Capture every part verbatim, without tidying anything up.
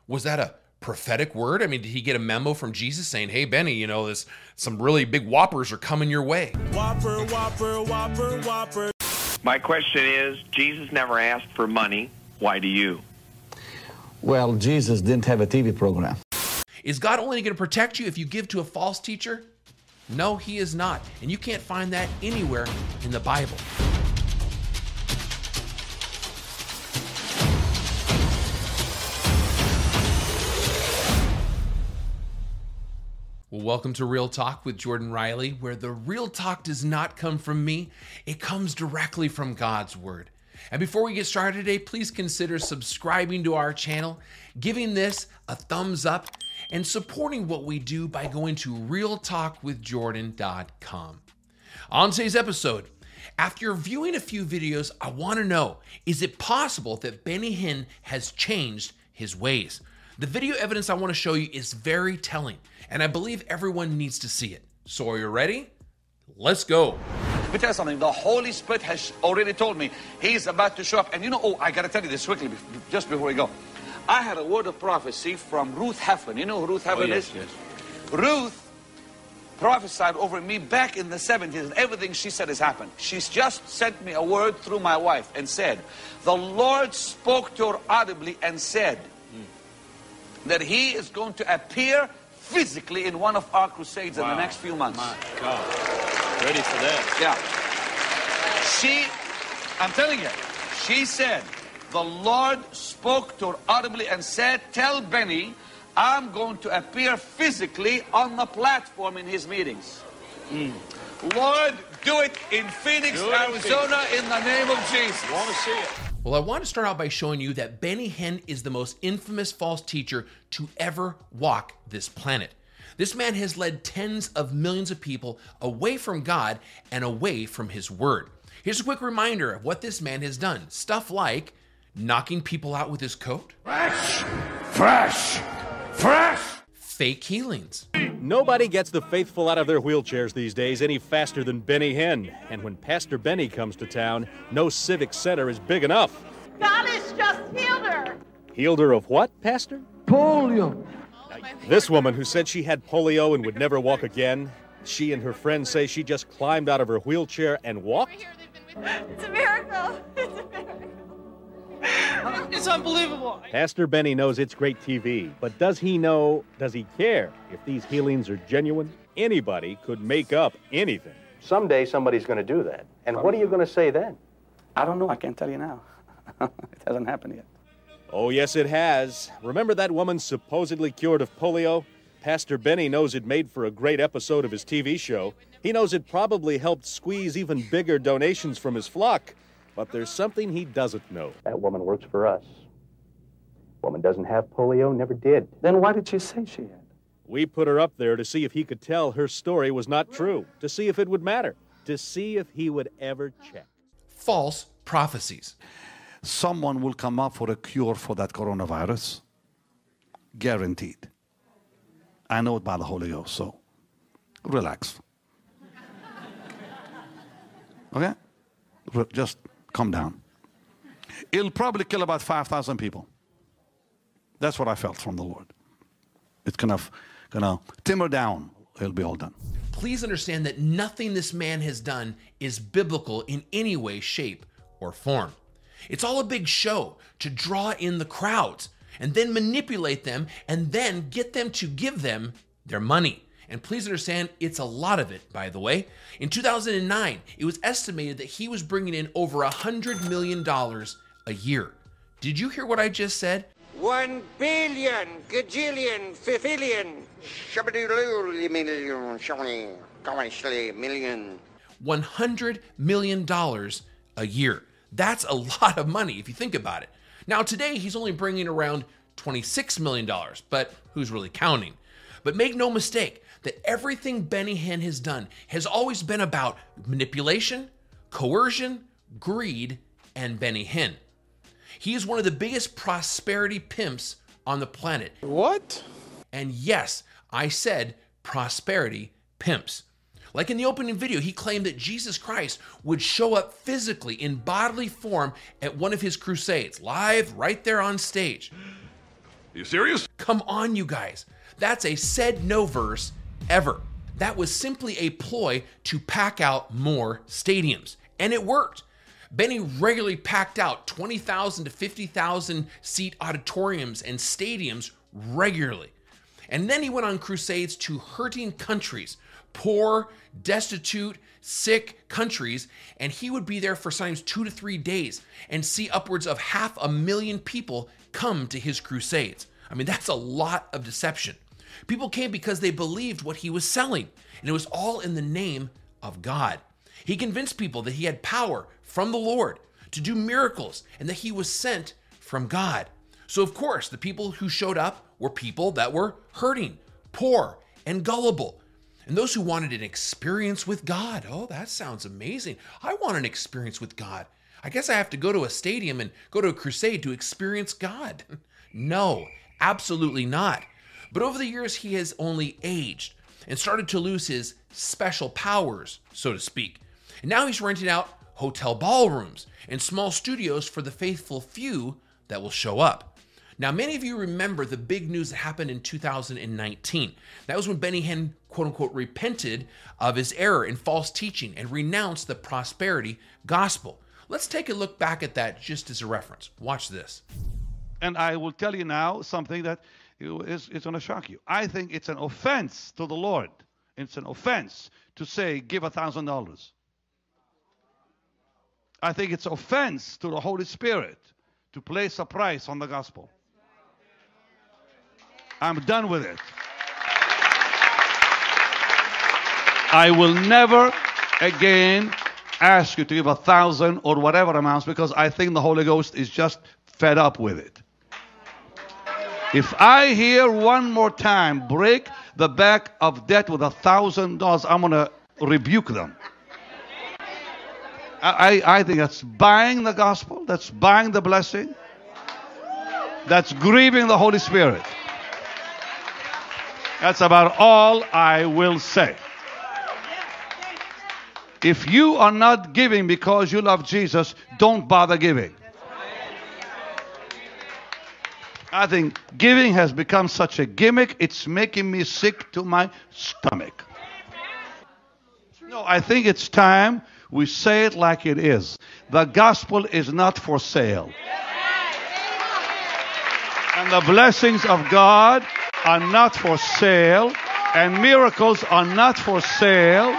Was that a prophetic word? I mean, did he get a memo from Jesus saying, hey, Benny, you know, this some really big whoppers are coming your way? Whopper, whopper, whopper, whopper. My question is, Jesus never asked for money. Why do you? Well, Jesus didn't have a T V program. Is God only going to protect you if you give to a false teacher? No, he is not. And you can't find that anywhere in the Bible. Well, welcome to Real Talk with Jordan Riley, where the real talk does not come from me. It comes directly from God's Word. And before we get started today, please consider subscribing to our channel, giving this a thumbs up, and supporting what we do by going to real talk with jordan dot com. On today's episode, after viewing a few videos, I want to know, is it possible that Benny Hinn has changed his ways? The video evidence I want to show you is very telling, and I believe everyone needs to see it. So are you ready? Let's go. Let me tell you something. The Holy Spirit has already told me He's about to show up. And you know, oh, I got to tell you this quickly, just before we go. I had a word of prophecy from Ruth Heflin. You know who Ruth Heflin oh, yes, is? Yes. Ruth prophesied over me back in the seventies, and everything she said has happened. She's just sent me a word through my wife and said, the Lord spoke to her audibly and said mm. that He is going to appear physically in one of our crusades wow. in the next few months. My God. Ready for that. Yeah. She, I'm telling you, she said, the Lord spoke to her audibly and said, tell Benny, I'm going to appear physically on the platform in his meetings. Mm. Lord, do it in Phoenix, it Arizona, in, Phoenix. in the name of Jesus. You want to see it? Well, I want to start out by showing you that Benny Hinn is the most infamous false teacher to ever walk this planet. This man has led tens of millions of people away from God and away from His Word. Here's a quick reminder of what this man has done. Stuff like knocking people out with his coat. Fresh! Fresh! Fresh! Fake healings. Nobody gets the faithful out of their wheelchairs these days any faster than Benny Hinn. And when Pastor Benny comes to town, no civic center is big enough. God has just healed her. Healed her of what, Pastor? Polio. This woman who said she had polio and would never walk again, she and her friends say she just climbed out of her wheelchair and walked? It's a miracle. It's a miracle. It's unbelievable. Pastor Benny knows it's great T V, but does he know, does he care if these healings are genuine? Anybody could make up anything. Someday somebody's going to do that. And what are you going to say then? I don't know. I can't tell you now. It hasn't happened yet. Oh, yes, it has. Remember that woman supposedly cured of polio? Pastor Benny knows it made for a great episode of his T V show. He knows it probably helped squeeze even bigger donations from his flock. But there's something he doesn't know. That woman works for us. Woman doesn't have polio, never did. Then why did she say she had? We put her up there to see if he could tell her story was not true, to see if it would matter, to see if he would ever check. False prophecies. Someone will come up for a cure for that coronavirus. Guaranteed. I know it by the Holy Ghost, so relax. Okay? Just calm down. It'll probably kill about five thousand people. That's what I felt from the Lord. It's gonna, gonna timber down. It'll be all done. Please understand that nothing this man has done is biblical in any way, shape, or form. It's all a big show to draw in the crowds and then manipulate them and then get them to give them their money. And please understand, it's a lot of it, by the way. In two thousand nine, it was estimated that he was bringing in over one hundred million dollars a year. Did you hear what I just said? One billion, gajillion, fifillion, million. one hundred million dollars a year. That's a lot of money if you think about it. Now today, he's only bringing around twenty-six million dollars, but who's really counting? But make no mistake that everything Benny Hinn has done has always been about manipulation, coercion, greed, and Benny Hinn. He is one of the biggest prosperity pimps on the planet. What? And yes, I said prosperity pimps. Like in the opening video, he claimed that Jesus Christ would show up physically in bodily form at one of his crusades, live right there on stage. You serious? Come on, you guys. That's a said no verse ever. That was simply a ploy to pack out more stadiums. And it worked. Benny regularly packed out twenty thousand to fifty thousand seat auditoriums and stadiums regularly. And then he went on crusades to hurting countries, poor, destitute, sick countries, and he would be there for sometimes two to three days and see upwards of half a million people come to his crusades. I mean, that's a lot of deception. People came because they believed what he was selling, and it was all in the name of God. He convinced people that he had power from the Lord to do miracles and that he was sent from God. So, of course, the people who showed up were people that were hurting, poor, and gullible. And those who wanted an experience with God. Oh, that sounds amazing. I want an experience with God. I guess I have to go to a stadium and go to a crusade to experience God. No, absolutely not. But over the years, he has only aged and started to lose his special powers, so to speak. And now he's renting out hotel ballrooms and small studios for the faithful few that will show up. Now, many of you remember the big news that happened in two thousand nineteen. That was when Benny Hinn, quote unquote, repented of his error in false teaching and renounced the prosperity gospel. Let's take a look back at that just as a reference. Watch this. And I will tell you now something that is, is going to shock you. I think it's an offense to the Lord. It's an offense to say, give a thousand dollars. I think it's offense to the Holy Spirit to place a price on the gospel. I'm done with it. I will never again ask you to give a thousand or whatever amounts because I think the Holy Ghost is just fed up with it. If I hear one more time break the back of debt with a thousand dollars, I'm going to rebuke them. I, I think that's buying the gospel. That's buying the blessing. That's grieving the Holy Spirit. That's about all I will say. If you are not giving because you love Jesus, don't bother giving. I think giving has become such a gimmick, it's making me sick to my stomach. No, I think it's time we say it like it is. The gospel is not for sale. And the blessings of God are not for sale. And miracles are not for sale.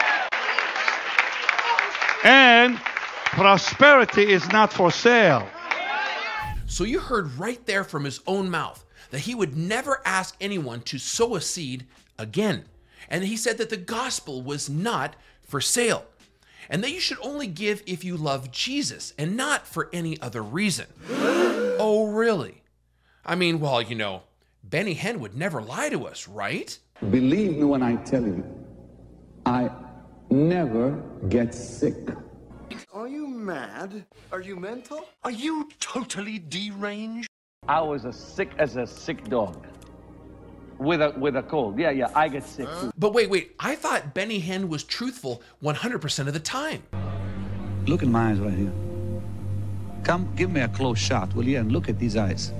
And prosperity is not for sale. So you heard right there from his own mouth that he would never ask anyone to sow a seed again. And he said that the gospel was not for sale. And that you should only give if you love Jesus and not for any other reason. Oh, really? I mean, well, you know, Benny Hinn would never lie to us, right? Believe me when I tell you, I never get sick. Are you mad? Are you mental? Are you totally deranged? I was as sick as a sick dog. With a with a cold. Yeah, yeah, I get sick too. But wait, wait. I thought Benny Hinn was truthful one hundred percent of the time. Look in my eyes right here. Come, give me a close shot, will you? And look at these eyes.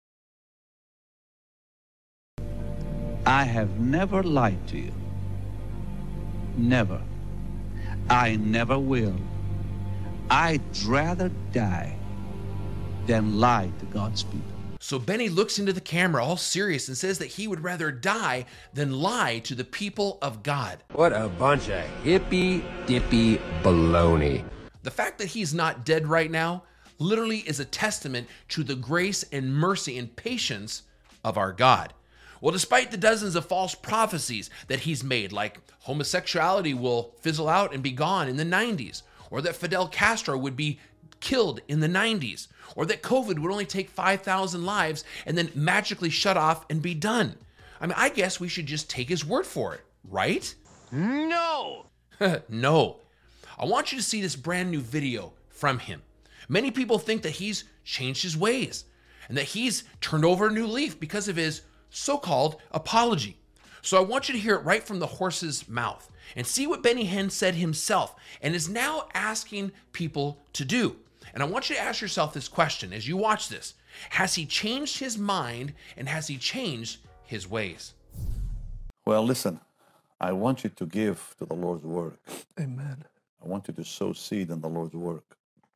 I have never lied to you. Never. I never will. I'd rather die than lie to God's people. So Benny looks into the camera all serious and says that he would rather die than lie to the people of God. What a bunch of hippy-dippy baloney. The fact that he's not dead right now literally is a testament to the grace and mercy and patience of our God. Well, despite the dozens of false prophecies that he's made, like homosexuality will fizzle out and be gone in the nineties, or that Fidel Castro would be killed in the nineties, or that COVID would only take five thousand lives and then magically shut off and be done. I mean, I guess we should just take his word for it, right? No! No. I want you to see this brand new video from him. Many people think that he's changed his ways and that he's turned over a new leaf because of his so-called apology. So I want you to hear it right from the horse's mouth and see what Benny Hinn said himself and is now asking people to do. And I want you to ask yourself this question as you watch this. Has he changed his mind, and has he changed his ways? Well, listen, I want you to give to the Lord's work. Amen. I want you to sow seed in the Lord's work.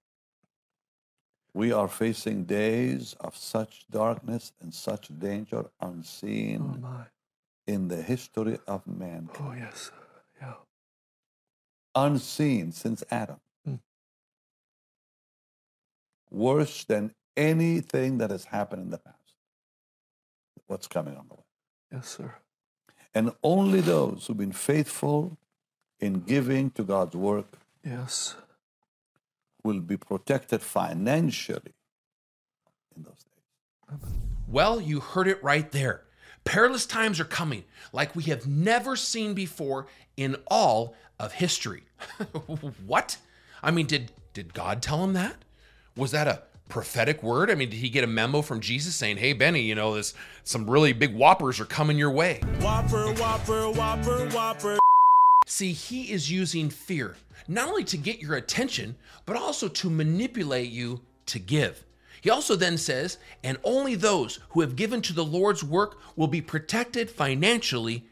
We are facing days of such darkness and such danger unseen Oh, my. in the history of mankind. Oh, yes. Yeah. Unseen since Adam. Mm. Worse than anything that has happened in the past. What's coming on the way? Yes, sir. And only those who've been faithful in giving to God's work Yes. will be protected financially in those days. Well, you heard it right there. Perilous times are coming like we have never seen before in all of history. What? I mean, did, did God tell him that? Was that a prophetic word? I mean, did he get a memo from Jesus saying, hey, Benny, you know, this some really big whoppers are coming your way? Whopper, whopper, whopper, whopper. See, he is using fear, not only to get your attention, but also to manipulate you to give. He also then says, and only those who have given to the Lord's work will be protected financially.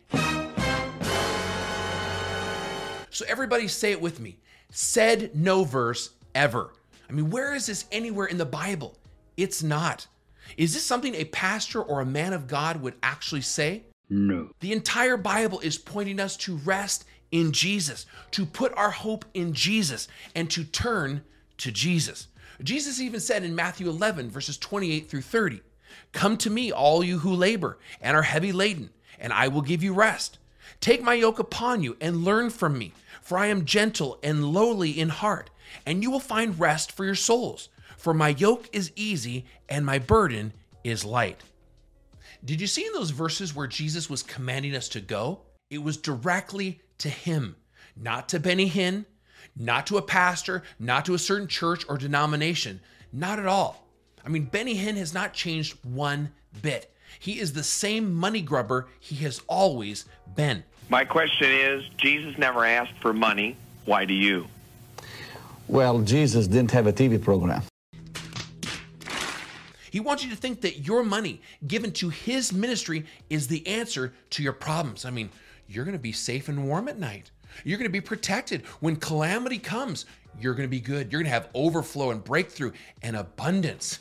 So everybody say it with me. Said no verse ever. I mean, where is this anywhere in the Bible? It's not. Is this something a pastor or a man of God would actually say? No. The entire Bible is pointing us to rest in Jesus, to put our hope in Jesus, and to turn to Jesus. Jesus even said in Matthew eleven, verses twenty-eight through thirty, come to me, all you who labor and are heavy laden, and I will give you rest. Take my yoke upon you and learn from me, for I am gentle and lowly in heart, and you will find rest for your souls. For my yoke is easy and my burden is light. Did you see in those verses where Jesus was commanding us to go? It was directly to him, not to Benny Hinn, not to a pastor, not to a certain church or denomination, not at all. I mean, Benny Hinn has not changed one bit. He is the same money grubber he has always been. My question is, Jesus never asked for money. Why do you? Well, Jesus didn't have a T V program. He wants you to think that your money given to his ministry is the answer to your problems. I mean, you're going to be safe and warm at night. You're going to be protected. When calamity comes, you're going to be good. You're going to have overflow and breakthrough and abundance.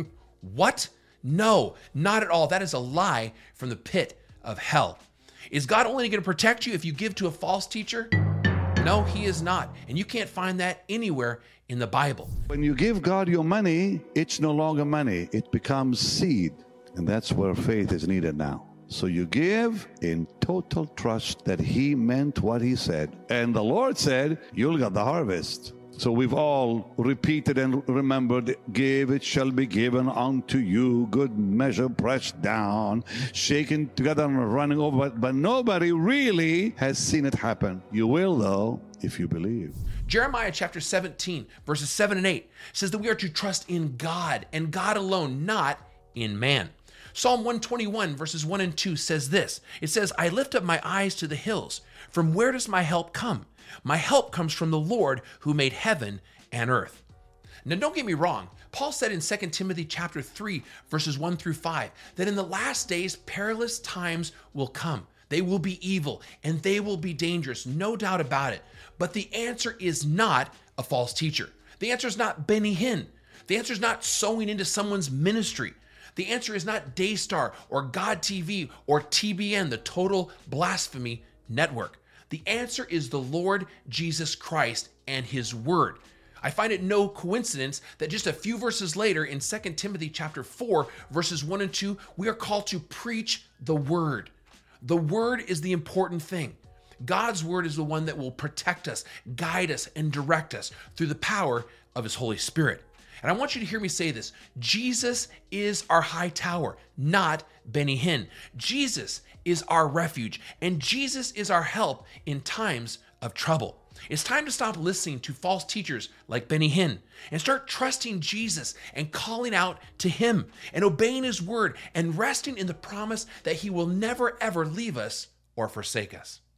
What? No, not at all. That is a lie from the pit of hell. Is God only going to protect you if you give to a false teacher? No, he is not. And you can't find that anywhere in the Bible. When you give God your money, it's no longer money. It becomes seed. And that's where faith is needed now. So you give in total trust that he meant what he said. And the Lord said, you'll get the harvest. So we've all repeated and remembered, give, it shall be given unto you, good measure, pressed down, shaken together and running over. But, but nobody really has seen it happen. You will, though, if you believe. Jeremiah chapter seventeen, verses seven and eight says that we are to trust in God and God alone, not in man. Psalm one twenty-one, verses one and two says this. It says, I lift up my eyes to the hills. From where does my help come? My help comes from the Lord who made heaven and earth. Now, don't get me wrong. Paul said in Second Timothy chapter three, verses one through five, that in the last days, perilous times will come. They will be evil and they will be dangerous, no doubt about it. But the answer is not a false teacher. The answer is not Benny Hinn. The answer is not sowing into someone's ministry. The answer is not Daystar or God T V or T B N, the Total Blasphemy Network. The answer is the Lord Jesus Christ and his word. I find it no coincidence that just a few verses later in Second Timothy chapter four, verses one and two, we are called to preach the word. The word is the important thing. God's word is the one that will protect us, guide us, and direct us through the power of his Holy Spirit. And I want you to hear me say this. Jesus is our high tower, not Benny Hinn. Jesus is our refuge, and Jesus is our help in times of trouble. It's time to stop listening to false teachers like Benny Hinn and start trusting Jesus and calling out to him and obeying his word and resting in the promise that he will never, ever leave us or forsake us.